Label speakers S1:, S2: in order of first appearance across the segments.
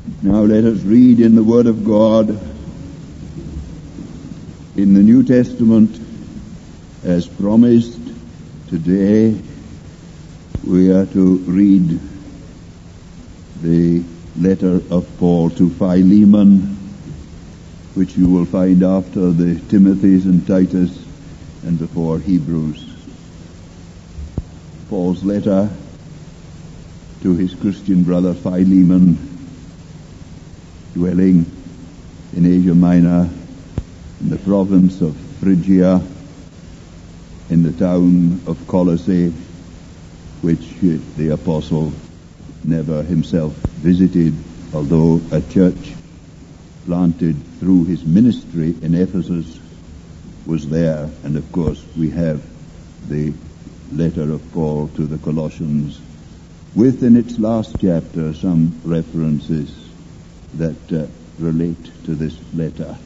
S1: Now let us read in the Word of God in the New Testament as promised. Today we are to read the letter of Paul to Philemon, which you will find after the Timothys and Titus and before Hebrews. Paul's letter to his Christian brother Philemon, dwelling in Asia Minor, in the province of Phrygia, in the town of Colossae, which the apostle never himself visited, although a church planted through his ministry in Ephesus was there. And of course we have the letter of Paul to the Colossians, with in its last chapter some references that relate to this letter.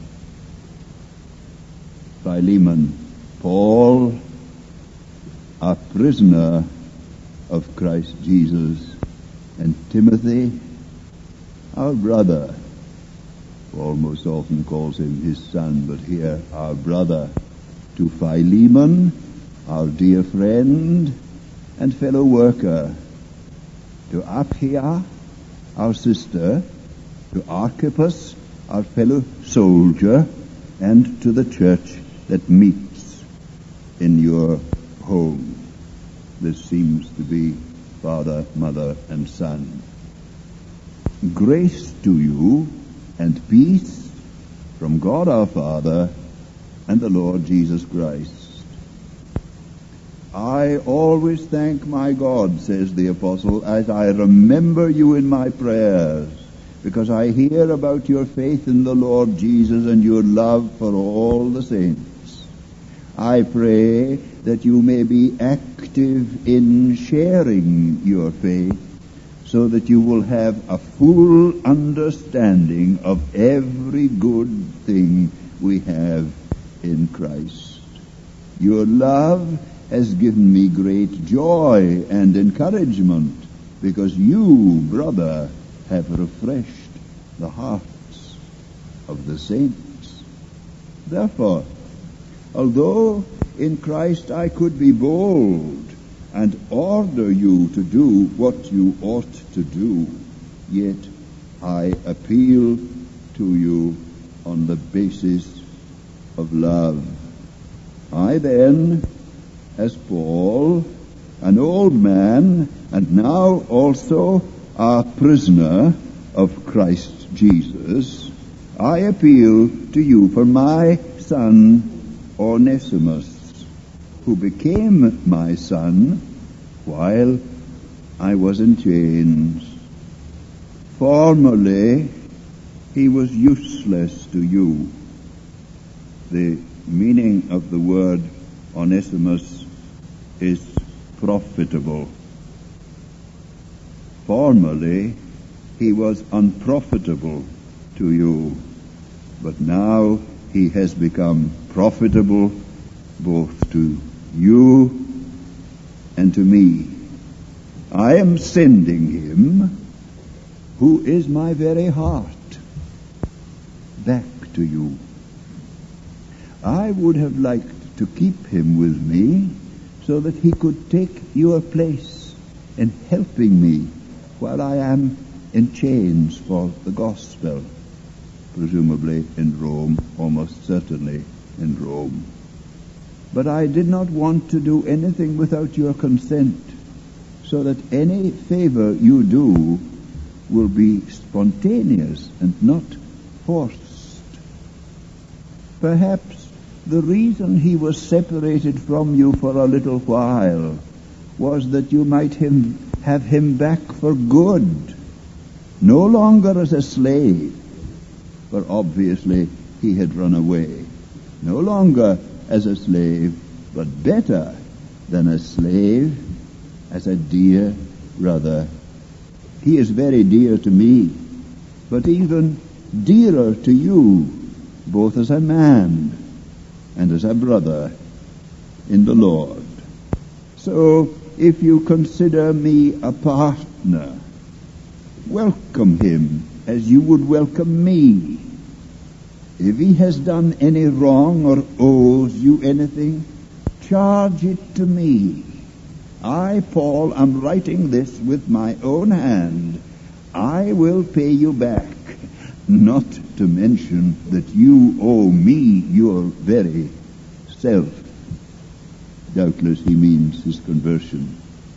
S1: Philemon, Paul, a prisoner of Christ Jesus, and Timothy, our brother. Paul most often calls him his son, but here our brother. To Philemon, our dear friend and fellow worker. To Apphia, our sister. To Archippus, our fellow soldier, and to the church that meets in your home. This seems to be father, mother, and son. Grace to you and peace from God our Father and the Lord Jesus Christ. I always thank my God, says the apostle, as I remember you in my prayers, because I hear about your faith in the Lord Jesus and your love for all the saints. I pray that you may be active in sharing your faith, so that you will have a full understanding of every good thing we have in Christ. Your love has given me great joy and encouragement, because you, brother, have refreshed the hearts of the saints. Therefore, although in Christ I could be bold and order you to do what you ought to do, yet I appeal to you on the basis of love. I then, as Paul, an old man, and now also a prisoner of Christ Jesus, I appeal to you for my son Onesimus, who became my son while I was in chains. Formerly he was useless to you. The meaning of the word Onesimus is profitable. Formerly he was unprofitable to you, but now he has become profitable both to you and to me. I am sending him, who is my very heart, back to you. I would have liked to keep him with me so that he could take your place in helping me while I am in chains for the gospel, presumably in Rome, almost certainly in Rome. But I did not want to do anything without your consent, so that any favor you do will be spontaneous and not forced. Perhaps the reason he was separated from you for a little while was that you might have him back for good, no longer as a slave, for obviously he had run away, no longer as a slave, but better than a slave, as a dear brother. He is very dear to me, but even dearer to you, both as a man and as a brother in the Lord. So, if you consider me a partner, welcome him as you would welcome me. If he has done any wrong or owes you anything, charge it to me. I, Paul, am writing this with my own hand. I will pay you back, not to mention that you owe me your very self. Doubtless he means his conversion.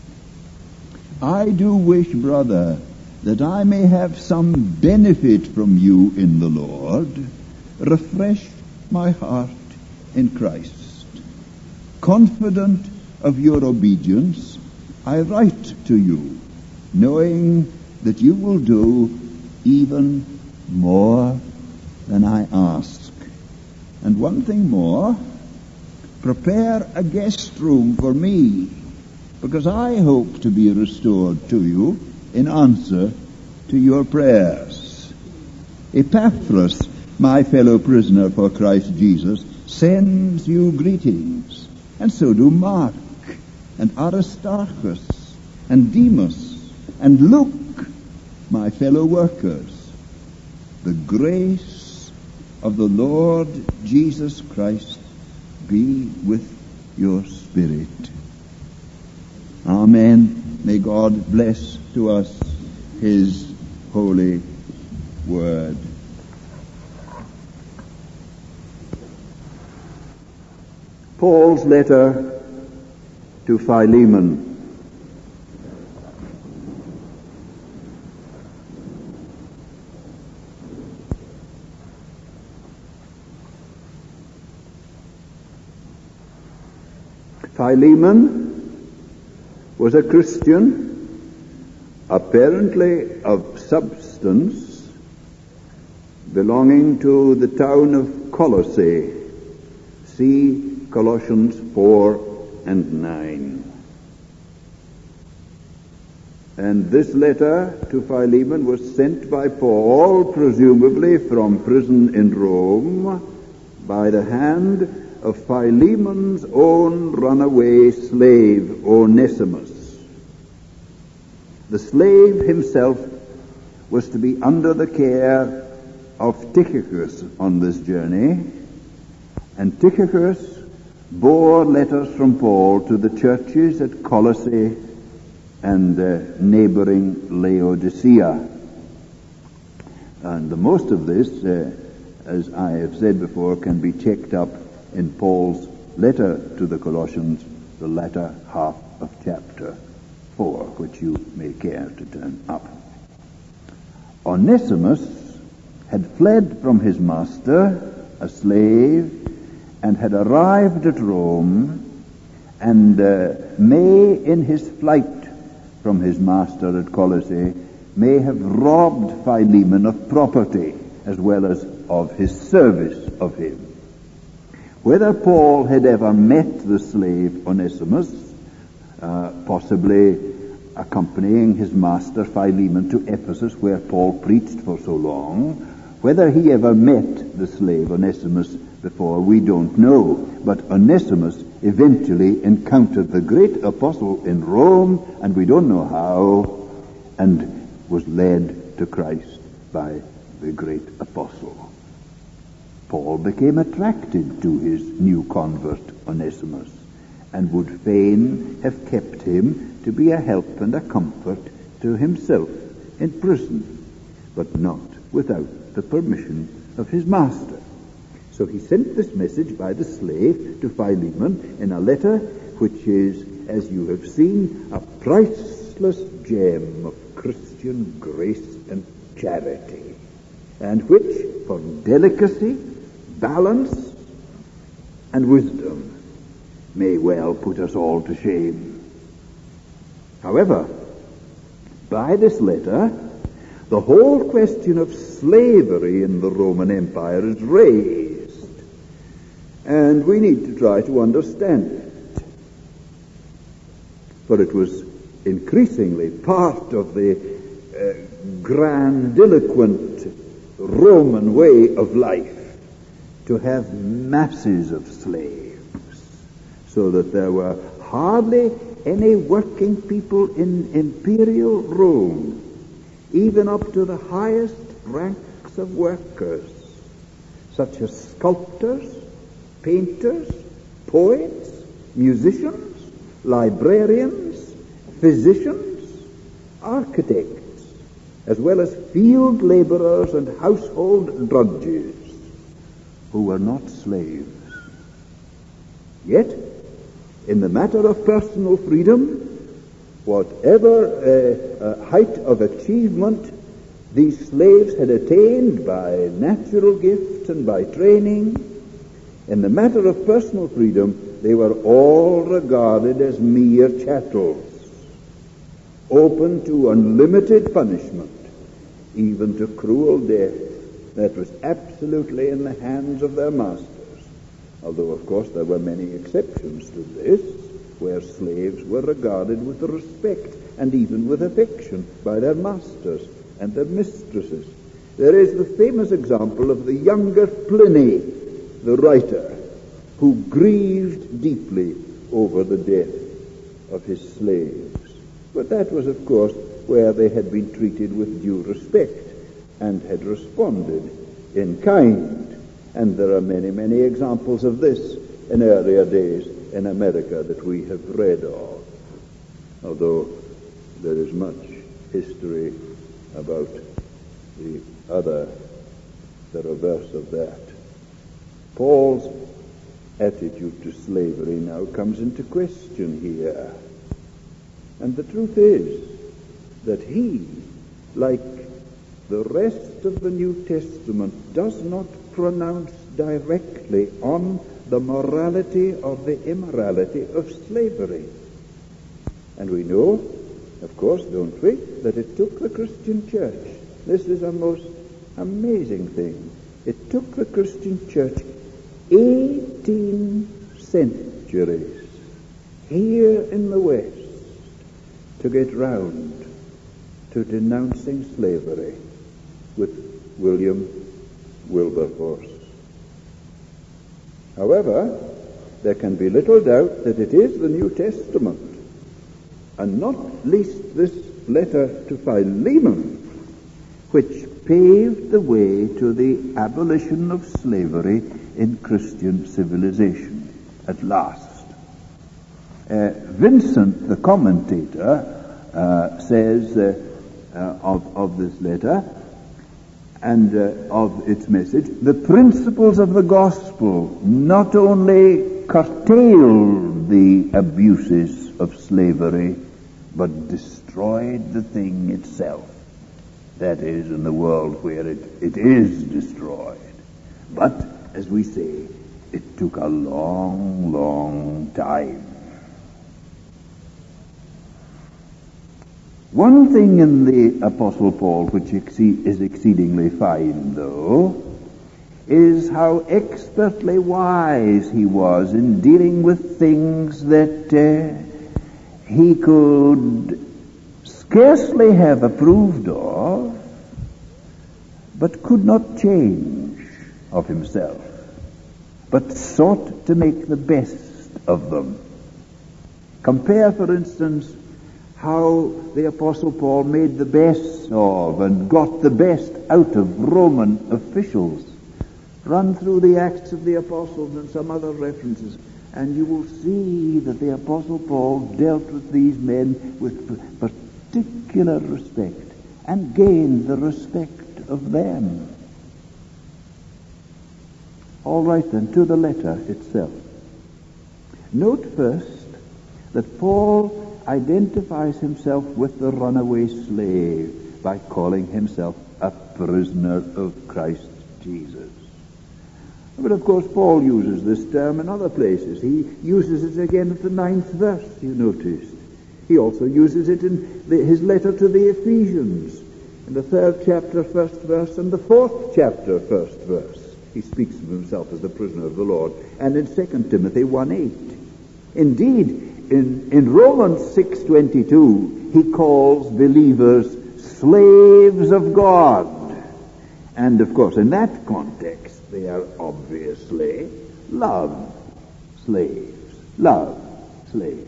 S1: I do wish, brother, that I may have some benefit from you in the Lord. Refresh my heart in Christ. Confident of your obedience, I write to you, knowing that you will do even more than I ask. And one thing more, prepare a guest room for me, because I hope to be restored to you in answer to your prayers. Epaphras, my fellow prisoner for Christ Jesus, sends you greetings, and so do Mark, and Aristarchus, and Demas, and Luke, my fellow workers. The grace of the Lord Jesus Christ be with your spirit. Amen. May God bless to us his holy word. Paul's letter to Philemon. Philemon was a Christian, apparently of substance, belonging to the town of Colossae. See Colossians 4 and 9. And this letter to Philemon was sent by Paul, presumably from prison in Rome, by the hand of Philemon's own runaway slave, Onesimus. The slave himself was to be under the care of Tychicus on this journey, and Tychicus bore letters from Paul to the churches at Colossae and neighboring Laodicea. And the most of this, as I have said before, can be checked up in Paul's letter to the Colossians, the latter half of chapter 4, which you may care to turn up. Onesimus had fled from his master, a slave, and had arrived at Rome, and may, in his flight from his master at Colossae, may have robbed Philemon of property as well as of his service of him. Whether Paul had ever met the slave Onesimus, possibly accompanying his master Philemon to Ephesus, where Paul preached for so long, whether he ever met the slave Onesimus before, we don't know. But Onesimus eventually encountered the great apostle in Rome, and we don't know how, and was led to Christ by the great apostle. Paul became attracted to his new convert, Onesimus, and would fain have kept him to be a help and a comfort to himself in prison, but not without the permission of his master. So he sent this message by the slave to Philemon in a letter which is, as you have seen, a priceless gem of Christian grace and charity, and which, for delicacy, balance, and wisdom, may well put us all to shame. However, by this letter, the whole question of slavery in the Roman Empire is raised, and we need to try to understand it. For it was increasingly part of the grandiloquent Roman way of life to have masses of slaves, so that there were hardly any working people in imperial Rome, even up to the highest ranks of workers, such as sculptors, painters, poets, musicians, librarians, physicians, architects, as well as field laborers and household drudges, who were not slaves. Yet, in the matter of personal freedom, whatever height of achievement these slaves had attained by natural gifts and by training, in the matter of personal freedom, they were all regarded as mere chattels, open to unlimited punishment, even to cruel death that was absolutely in the hands of their masters. Although, of course, there were many exceptions to this, where slaves were regarded with respect and even with affection by their masters and their mistresses. There is the famous example of the younger Pliny, the writer, who grieved deeply over the death of his slaves. But that was, of course, where they had been treated with due respect and had responded in kind. And there are many, many examples of this in earlier days in America that we have read of, although there is much history about the reverse of that. Paul's attitude to slavery now comes into question here. And the truth is that he, like the rest of the New Testament, does not pronounce directly on the morality or the immorality of slavery. And we know, of course, don't we, that it took the Christian church. This is a most amazing thing. It took the Christian church 18 centuries here in the West to get round to denouncing slavery with William Wilberforce. However, there can be little doubt that it is the New Testament, and not least this letter to Philemon, which paved the way to the abolition of slavery in Christian civilization at last. Vincent, the commentator, says of this letter and of its message, the principles of the gospel not only curtailed the abuses of slavery, but destroyed the thing itself. That is, in the world where it is destroyed. But, as we say, it took a long, long time. One thing in the Apostle Paul which is exceedingly fine, though, is how expertly wise he was in dealing with things that he could scarcely have approved of, but could not change of himself, but sought to make the best of them. Compare, for instance, how the Apostle Paul made the best of and got the best out of Roman officials. Run through the Acts of the Apostles and some other references, and you will see that the Apostle Paul dealt with these men with particular respect and gained the respect of them. All right then, to the letter itself. Note first that Paul identifies himself with the runaway slave by calling himself a prisoner of Christ Jesus. But of course Paul uses this term in other places. He uses it again at the 9th verse, you noticed. He also uses it in his letter to the Ephesians, in the 3rd chapter, 1st verse, and the 4th chapter, 1st verse. He speaks of himself as the prisoner of the Lord. And in 2 Timothy 1:8. Indeed, in Romans 6:22, he calls believers slaves of God. And of course, in that context, they are obviously love slaves. Love slaves.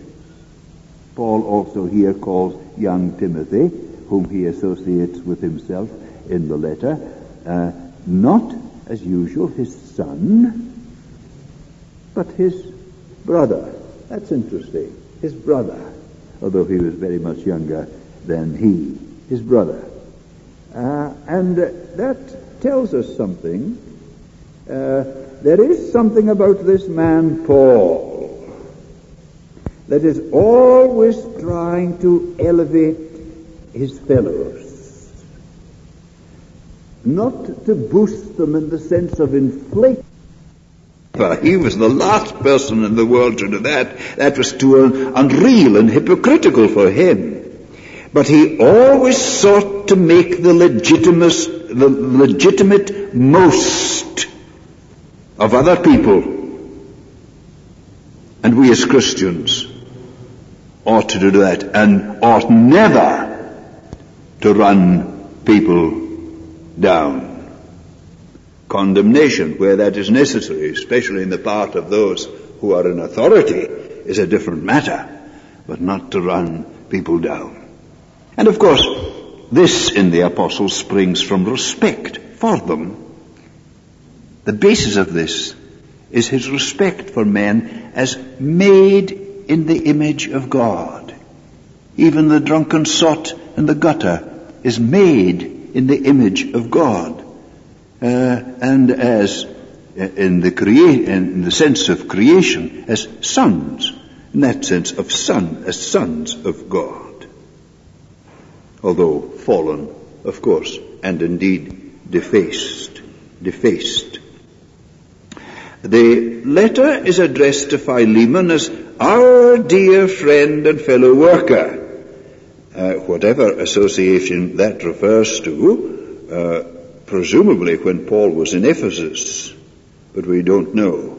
S1: Paul also here calls young Timothy, whom he associates with himself, in the letter, not, as usual, his son, but his brother. That's interesting. His brother, although he was very much younger than he. His brother. And that tells us something. There is something about this man, Paul, that is always trying to elevate his fellows. Not to boost them in the sense of inflating. He was the last person in the world to do that. That was too unreal and hypocritical for him. But he always sought to make the legitimate most of other people. And we as Christians ought to do that, and ought never to run people down. Condemnation, where that is necessary, especially in the part of those who are in authority, is a different matter, but not to run people down. And of course, this in the apostles springs from respect for them. The basis of this is his respect for men as made in the image of God. Even the drunken sot in the gutter is made in the image of God. And as in the sense of creation, as sons, in that sense of son, as sons of God. Although fallen, of course, and indeed defaced. The letter is addressed to Philemon as our dear friend and fellow worker. Whatever association that refers to, presumably when Paul was in Ephesus, but we don't know.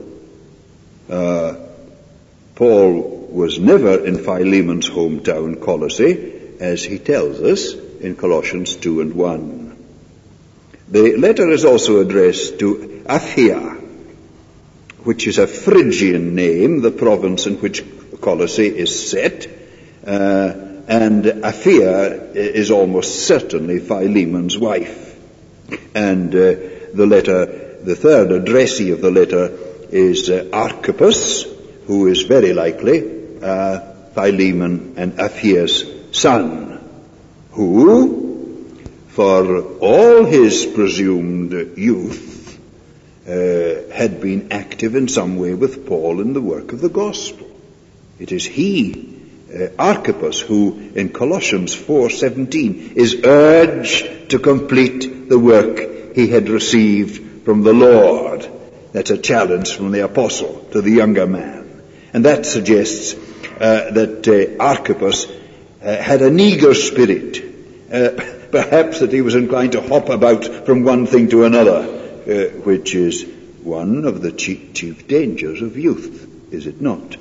S1: Paul was never in Philemon's hometown, Colossae, as he tells us in Colossians 2 and 1. The letter is also addressed to Achaia, which is a Phrygian name, the province in which Colossae is set, and Achaia is almost certainly Philemon's wife. And the third addressee of the letter is Archippus, who is very likely Philemon and Achaia's son, who, for all his presumed youth, had been active in some way with Paul in the work of the gospel. It is he, Archippus, who in Colossians 4:17 is urged to complete the work he had received from the Lord. That's a challenge from the apostle to the younger man. And that suggests that Archippus had an eager spirit, perhaps that he was inclined to hop about from one thing to another, which is one of the chief dangers of youth, is it not?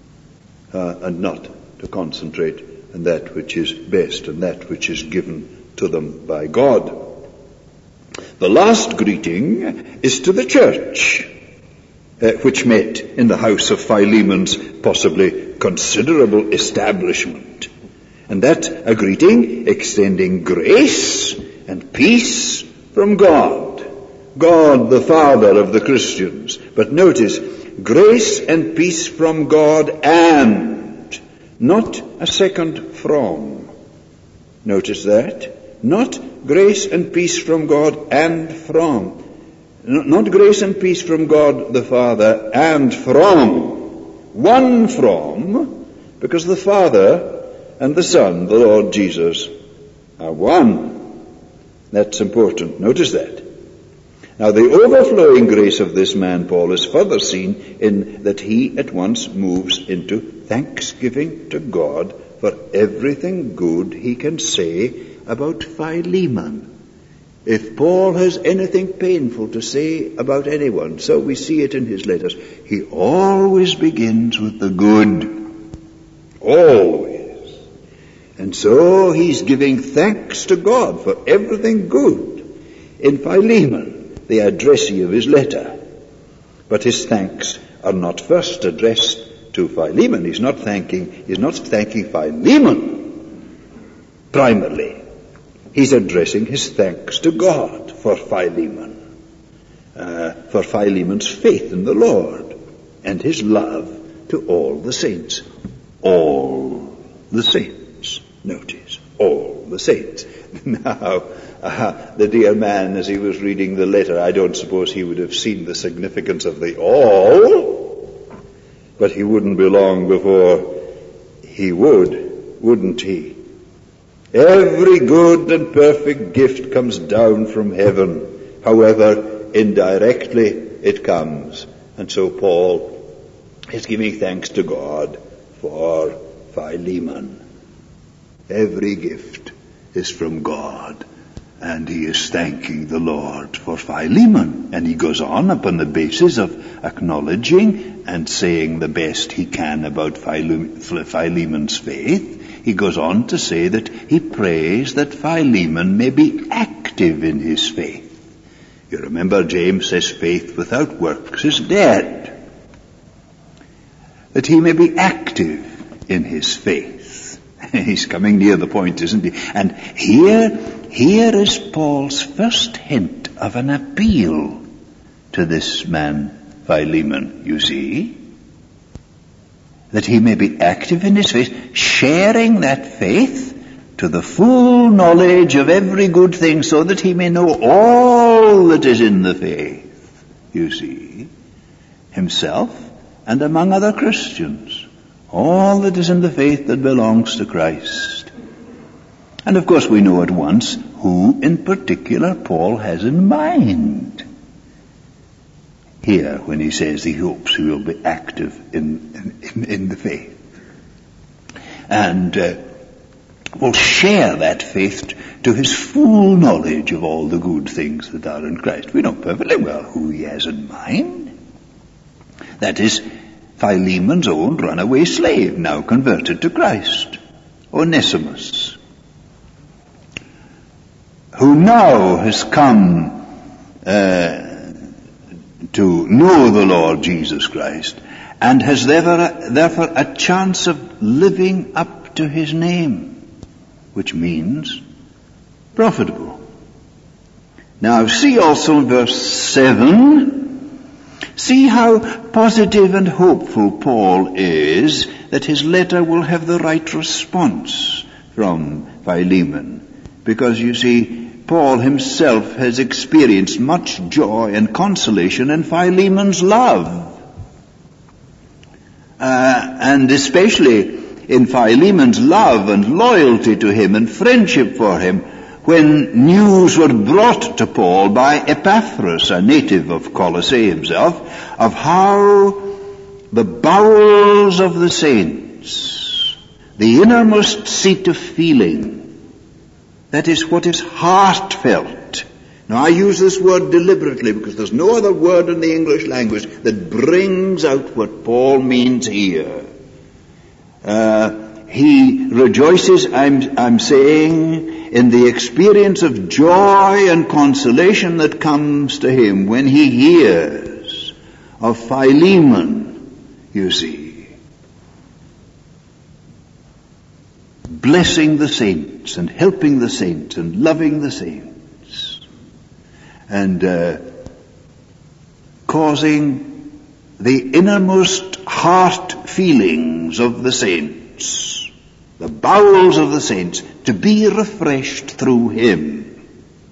S1: And not to concentrate on that which is best and that which is given to them by God. The last greeting is to the church, which met in the house of Philemon's possibly considerable establishment. And that a greeting extending grace and peace from God. God, the Father of the Christians. But notice, grace and peace from God and, not a second from. Notice that. Not grace and peace from God and from. Not grace and peace from God the Father and from. One from, because the Father and the Son, the Lord Jesus, are one. That's important. Notice that. Now the overflowing grace of this man, Paul, is further seen in that he at once moves into thanksgiving to God for everything good he can say about Philemon. If Paul has anything painful to say about anyone, so we see it in his letters, he always begins with the good. Always. And so he's giving thanks to God for everything good in Philemon, the addressee of his letter. But his thanks are not first addressed to Philemon. He's not thanking Philemon primarily. he's addressing his thanks to God for Philemon, for Philemon's faith in the Lord and his love to all the saints. All the saints. Notice, all the saints. Now, the dear man, as he was reading the letter, I don't suppose he would have seen the significance of the all, but he wouldn't be long before he would, wouldn't he? Every good and perfect gift comes down from heaven, however indirectly it comes. And so Paul is giving thanks to God for Philemon. Every gift is from God, and he is thanking the Lord for Philemon. And he goes on upon the basis of acknowledging and saying the best he can about Philemon's faith. He goes on to say that he prays that Philemon may be active in his faith. You remember James says faith without works is dead. That he may be active in his faith. He's coming near the point, isn't he? And here is Paul's first hint of an appeal to this man, Philemon, you see. That he may be active in his faith, sharing that faith to the full knowledge of every good thing, so that he may know all that is in the faith, you see, himself and among other Christians. All that is in the faith that belongs to Christ. And of course we know at once who in particular Paul has in mind here when he says he hopes he will be active in the faith. And will share that faith to his full knowledge of all the good things that are in Christ. We know perfectly well who he has in mind. That is Philemon's own runaway slave, now converted to Christ, Onesimus, who now has come to know the Lord Jesus Christ and has therefore a chance of living up to his name, which means profitable. Now see also in verse 7, see how positive and hopeful Paul is that his letter will have the right response from Philemon. Because you see, Paul himself has experienced much joy and consolation in Philemon's love. And especially in Philemon's love and loyalty to him and friendship for him, when news were brought to Paul by Epaphras, a native of Colossae himself, of how the bowels of the saints, the innermost seat of feeling, that is what is heartfelt. Now I use this word deliberately because there's no other word in the English language that brings out what Paul means here. He rejoices, I'm saying, in the experience of joy and consolation that comes to him when he hears of Philemon, you see, blessing the saints and helping the saints and loving the saints and causing the innermost heart feelings of the saints, the bowels of the saints, to be refreshed through him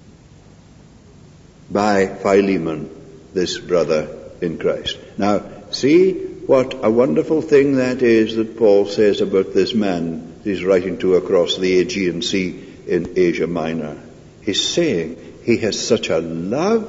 S1: by Philemon, this brother in Christ. Now, see what a wonderful thing that is that Paul says about this man he's writing to across the Aegean Sea in Asia Minor. He's saying he has such a love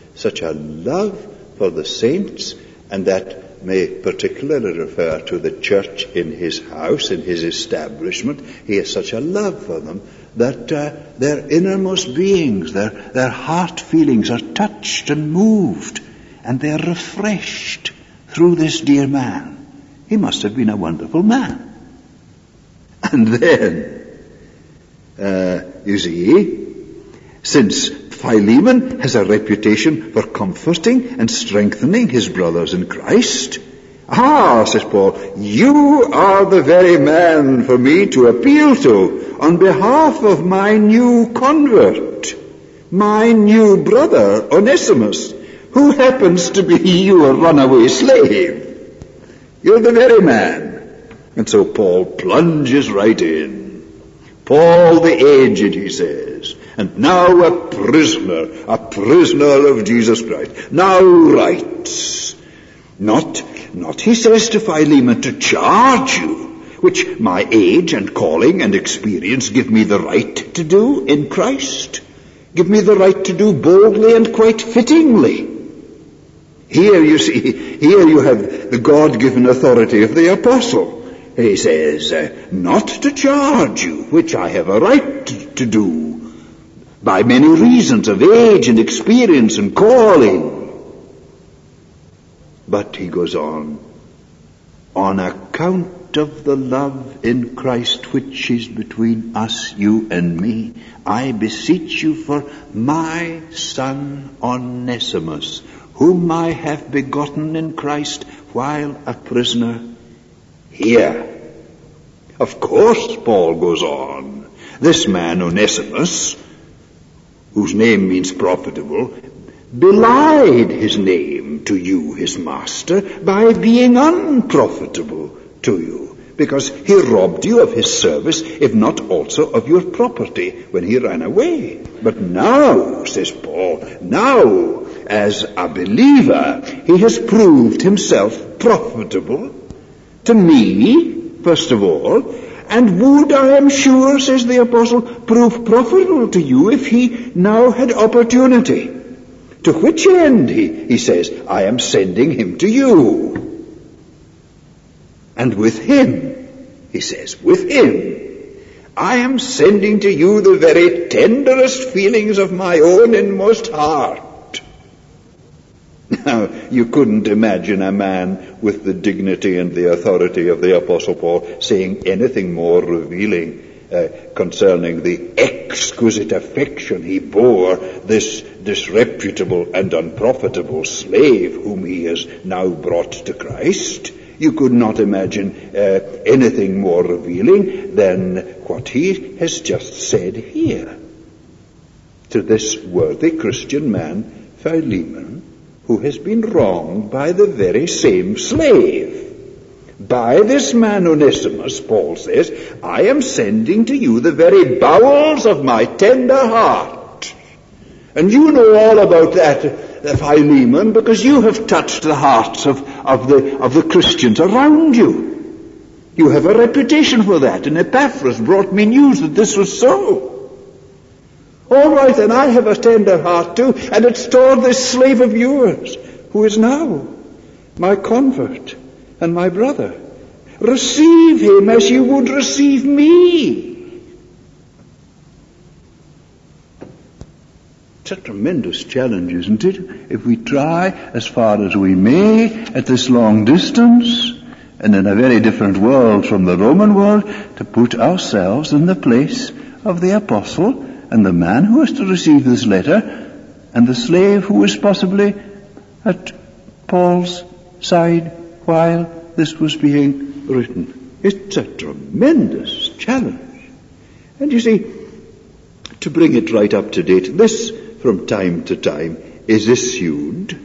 S1: for the saints, and that may particularly refer to the church in his house, in his establishment. He has such a love for them that their innermost beings, their heart feelings are touched and moved, and they're refreshed through this dear man. He must have been a wonderful man. And then, you see, since Philemon has a reputation for comforting and strengthening his brothers in Christ, "Ah," says Paul, "you are the very man for me to appeal to on behalf of my new convert, my new brother, Onesimus, who happens to be your runaway slave. You're the very man." And so Paul plunges right in. "Paul the aged," he says, "and now a prisoner of Jesus Christ, now writes, not, he says to Philemon, to charge you, which my age and calling and experience give me the right to do in Christ, give me the right to do boldly and quite fittingly." Here you see, here you have the God-given authority of the apostle. He says, "Not to charge you, which I have a right to do, by many reasons of age and experience and calling." But he goes on account of the love in Christ which is between us, you and me, I beseech you for my son Onesimus, whom I have begotten in Christ while a prisoner here. Of course, Paul goes on, this man Onesimus, whose name means profitable, belied his name to you, his master, by being unprofitable to you, because he robbed you of his service, if not also of your property, when he ran away. But now, says Paul, now, as a believer, he has proved himself profitable to me, first of all, and would, I am sure, says the apostle, prove profitable to you if he now had opportunity. To which end, he says, I am sending him to you. And with him, he says, with him, I am sending to you the very tenderest feelings of my own inmost heart. Now, you couldn't imagine a man with the dignity and the authority of the Apostle Paul saying anything more revealing concerning the exquisite affection he bore this disreputable and unprofitable slave whom he has now brought to Christ. You could not imagine anything more revealing than what he has just said here to this worthy Christian man, Philemon, who has been wronged by the very same slave. By this man Onesimus, Paul says, I am sending to you the very bowels of my tender heart. And you know all about that, Philemon, because you have touched the hearts of the Christians around you. You have a reputation for that, and Epaphras brought me news that this was so. All right, then, I have a tender heart too, and it's toward this slave of yours, who is now my convert and my brother. Receive him as you would receive me. It's a tremendous challenge, isn't it? If we try as far as we may at this long distance, and in a very different world from the Roman world, to put ourselves in the place of the apostle and the man who is to receive this letter, and the slave who is possibly at Paul's side while this was being written. It's a tremendous challenge. And you see, to bring it right up to date, this from time to time is issued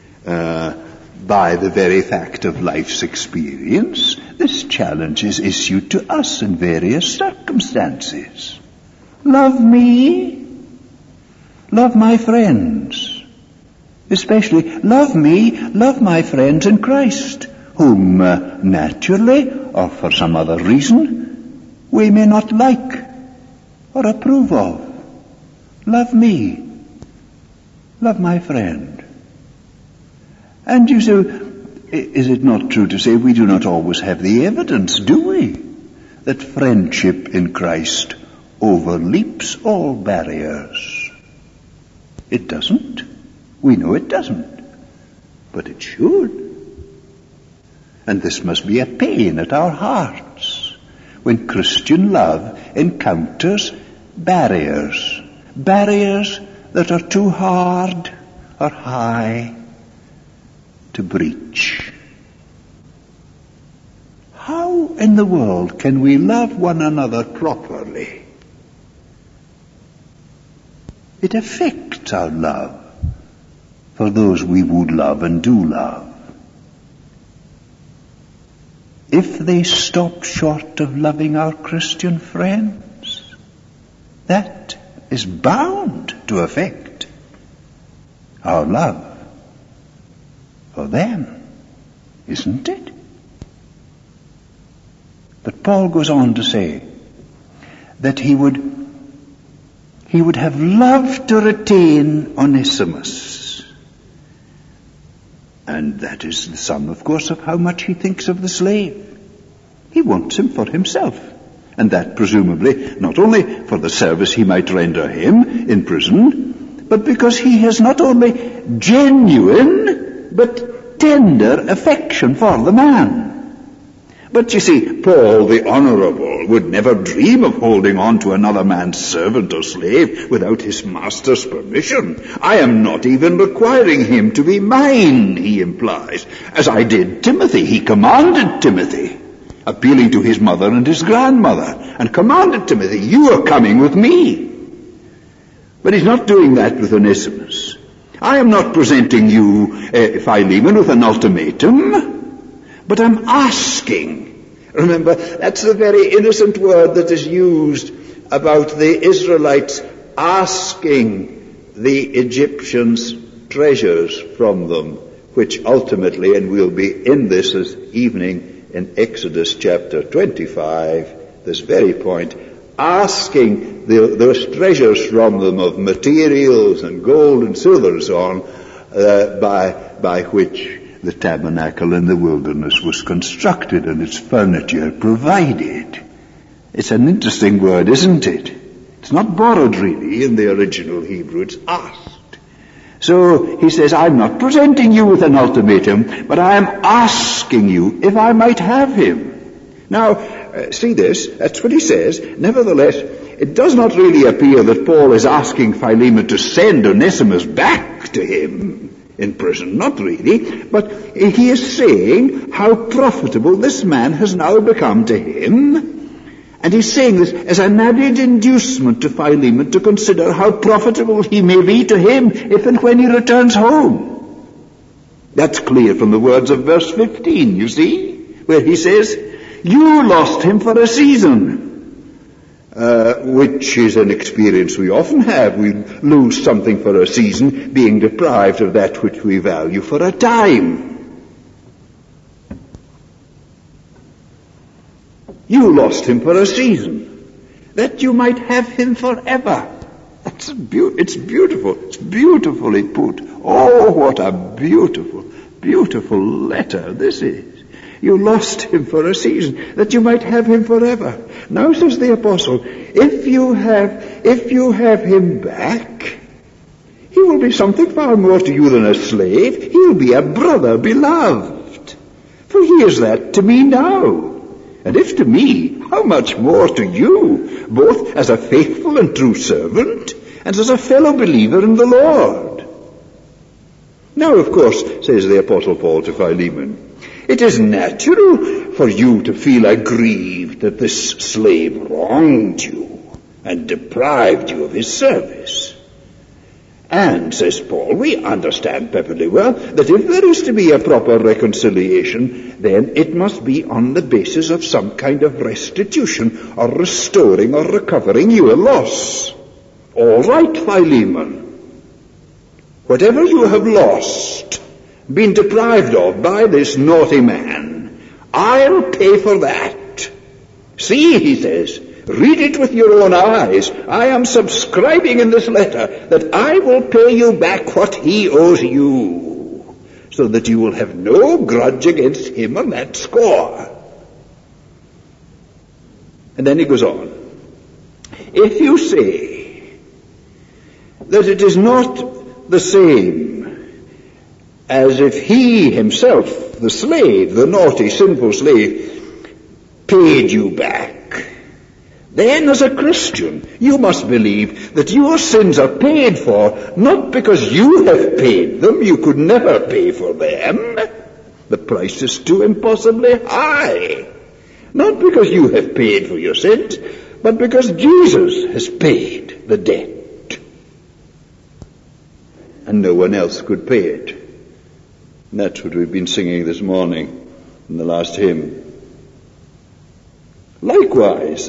S1: by the very fact of life's experience. This challenge is issued to us in various circumstances. Love me, love my friends, especially love me, love my friends in Christ, whom naturally or for some other reason we may not like or approve of. Love me, love my friend. And you say, is it not true to say we do not always have the evidence, do we, that friendship in Christ overleaps all barriers? It doesn't. We know it doesn't. But it should. And this must be a pain at our hearts when Christian love encounters barriers that are too hard or high to breach.
S2: how in the world can we love one another properly? It affects our love for those we would love and do love. If they stop short of loving our Christian friends, that is bound to affect our love for them, isn't it? But Paul goes on to say that he would have loved to retain Onesimus. And that is the sum, of course, of how much he thinks of the slave. He wants him for himself. And that presumably not only for the service he might render him in prison, but because he has not only genuine but tender affection for the man. But you see, Paul the Honourable would never dream of holding on to another man's servant or slave without his master's permission. I am not even requiring him to be mine, he implies. As I did Timothy, he commanded Timothy, appealing to his mother and his grandmother, and commanded Timothy, you are coming with me. But he's not doing that with Onesimus. I am not presenting you, Philemon, with an ultimatum, but I'm asking. Remember, that's the very innocent word that is used about the Israelites asking the Egyptians treasures from them, which ultimately, and we'll be in this evening in Exodus chapter 25, this very point, asking those treasures from them of materials and gold and silver and so on, by which the tabernacle in the wilderness was constructed and its furniture provided. It's an interesting word, isn't it? It's not borrowed really in the original Hebrew, it's asked. So he says, I'm not presenting you with an ultimatum, but I am asking you if I might have him. Now, see this, that's what he says. Nevertheless, it does not really appear that Paul is asking Philemon to send Onesimus back to him in prison, not really, but he is saying how profitable this man has now become to him, and he's saying this as an added inducement to Philemon to consider how profitable he may be to him if and when he returns home. That's clear from the words of verse 15, you see, where he says, you lost him for a season. Which is an experience we often have. We lose something for a season, being deprived of that which we value for a time. You lost him for a season, that you might have him forever. It's beautiful. It's beautifully put. Oh, what a beautiful, beautiful letter this is. You lost him for a season, that you might have him forever. Now, says the apostle, if you have him back, he will be something far more to you than a slave. He will be a brother beloved. For he is that to me now. And if to me, how much more to you, both as a faithful and true servant, and as a fellow believer in the Lord. Now, of course, says the apostle Paul to Philemon, it is natural for you to feel aggrieved that this slave wronged you and deprived you of his service. And, says Paul, we understand perfectly well that if there is to be a proper reconciliation, then it must be on the basis of some kind of restitution or restoring or recovering your loss. All right, Philemon. Whatever you have lost, been deprived of by this naughty man, I'll pay for that. See, he says, read it with your own eyes. I am subscribing in this letter that I will pay you back what he owes you, so that you will have no grudge against him on that score. And then he goes on. If you say that it is not the same as if he himself, the slave, the naughty, sinful slave, paid you back, then as a Christian, you must believe that your sins are paid for, not because you have paid them, you could never pay for them. The price is too impossibly high. Not because you have paid for your sins, but because Jesus has paid the debt. And no one else could pay it. And that's what we've been singing this morning in the last hymn. Likewise,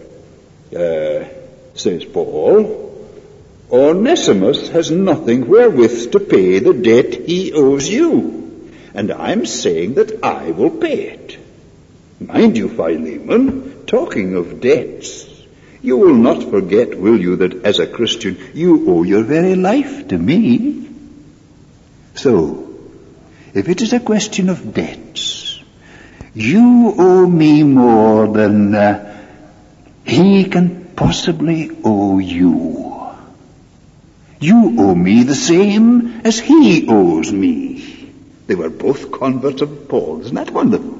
S2: says Paul, Onesimus has nothing wherewith to pay the debt he owes you, and I'm saying that I will pay it. Mind you, Philemon, talking of debts, you will not forget, will you, that as a Christian you owe your very life to me? So, if it is a question of debts, you owe me more than he can possibly owe you. You owe me the same as he owes me. They were both converts of Paul. Isn't that wonderful?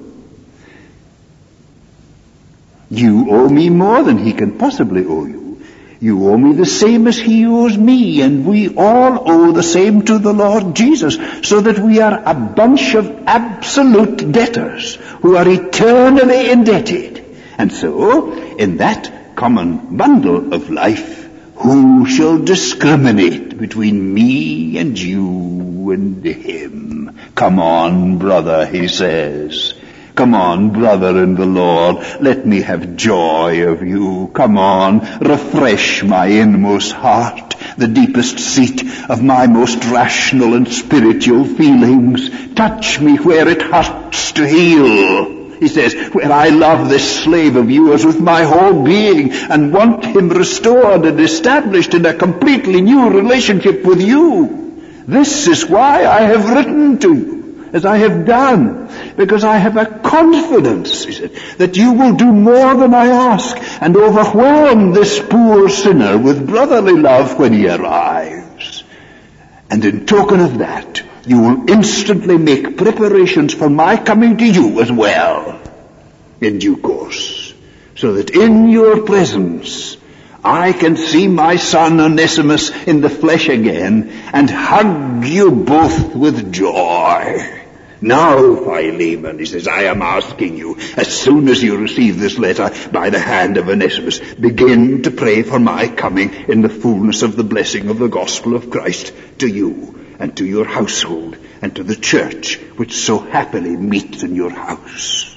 S2: You owe me more than he can possibly owe you. You owe me the same as he owes me, and we all owe the same to the Lord Jesus, so that we are a bunch of absolute debtors who are eternally indebted. And so, in that common bundle of life, who shall discriminate between me and you and him? Come on, brother, he says. Come on, brother in the Lord, let me have joy of you. Come on, refresh my inmost heart, the deepest seat of my most rational and spiritual feelings. Touch me where it hurts to heal. He says, where I love this slave of yours with my whole being and want him restored and established in a completely new relationship with you. This is why I have written to you, as I have done, because I have a confidence, he said, that you will do more than I ask and overwhelm this poor sinner with brotherly love when he arrives. And in token of that, you will instantly make preparations for my coming to you as well, in due course, so that in your presence I can see my son Onesimus in the flesh again and hug you both with joy. Now, Philemon, he says, I am asking you, as soon as you receive this letter by the hand of Onesimus, begin to pray for my coming in the fullness of the blessing of the gospel of Christ to you and to your household and to the church which so happily meets in your house.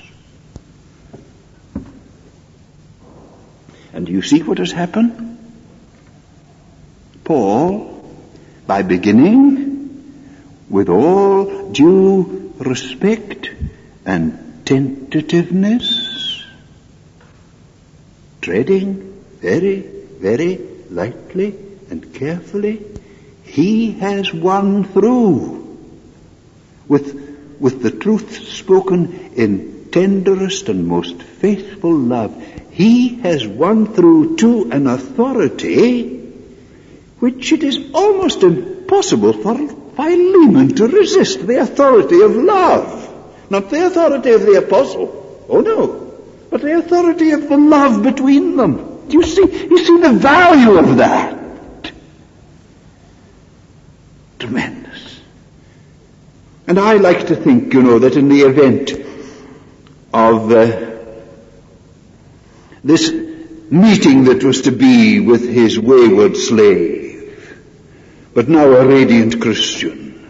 S2: And you see what has happened? Paul, by beginning with all due respect and tentativeness, treading very, very lightly and carefully, he has won through with the truth spoken in tenderest and most faithful love. He has won through to an authority which it is almost impossible for Philemon to resist, the authority of love. Not the authority of the apostle, oh no, but the authority of the love between them. You see the value of that. Tremendous. And I like to think, that in the event of this meeting that was to be with his wayward slave, but now a radiant Christian,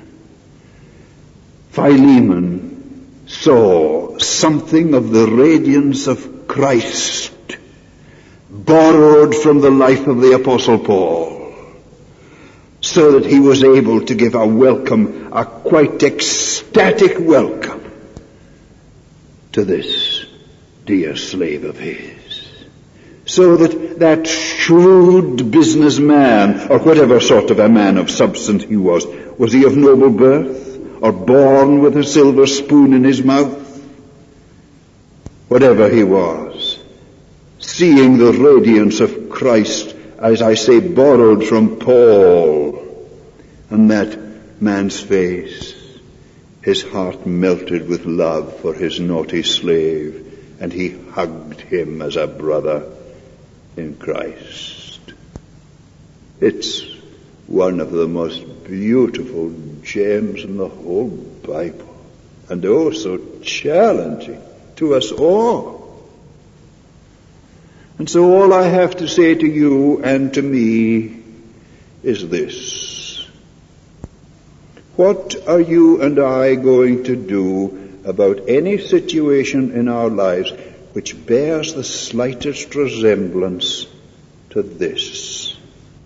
S2: Philemon saw something of the radiance of Christ borrowed from the life of the Apostle Paul, so that he was able to give a welcome, a quite ecstatic welcome to this dear slave of his. So that shrewd businessman, or whatever sort of a man of substance he was he of noble birth, or born with a silver spoon in his mouth? Whatever he was, seeing the radiance of Christ, as I say, borrowed from Paul, and that man's face, his heart melted with love for his naughty slave, and he hugged him as a brother in Christ. It's one of the most beautiful gems in the whole Bible, and oh, so challenging to us all. And so all I have to say to you and to me is this. What are you and I going to do about any situation in our lives which bears the slightest resemblance to this?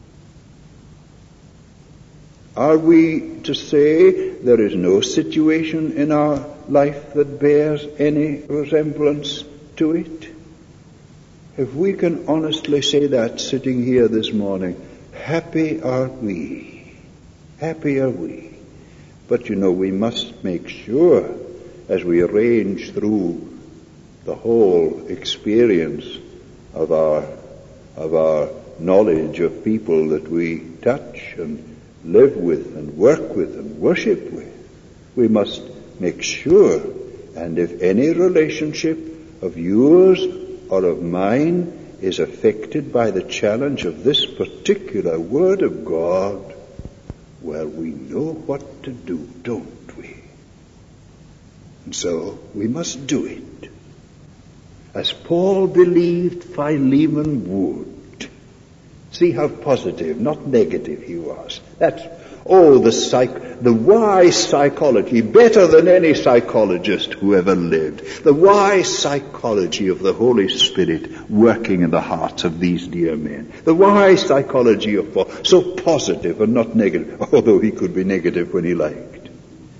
S2: Are we to say there is no situation in our life that bears any resemblance to it? If we can honestly say that sitting here this morning, happy are we. Happy are we. But we must make sure as we arrange through the whole experience of our knowledge of people that we touch and live with and work with and worship with. We must make sure, and if any relationship of yours or of mine is affected by the challenge of this particular Word of God, well, we know what to do, don't we? And so we must do it. As Paul believed Philemon would. See how positive, not negative he was. That's, the wise psychology, better than any psychologist who ever lived. The wise psychology of the Holy Spirit working in the hearts of these dear men. The wise psychology of Paul, so positive and not negative, although he could be negative when he liked.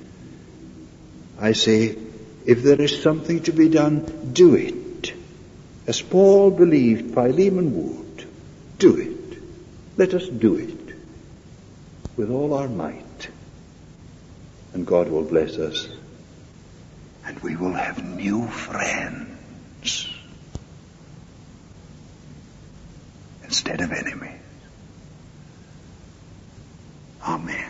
S2: I say, if there is something to be done, do it. As Paul believed Philemon would. Do it. Let us do it with all our might. And God will bless us. And we will have new friends instead of enemies. Amen.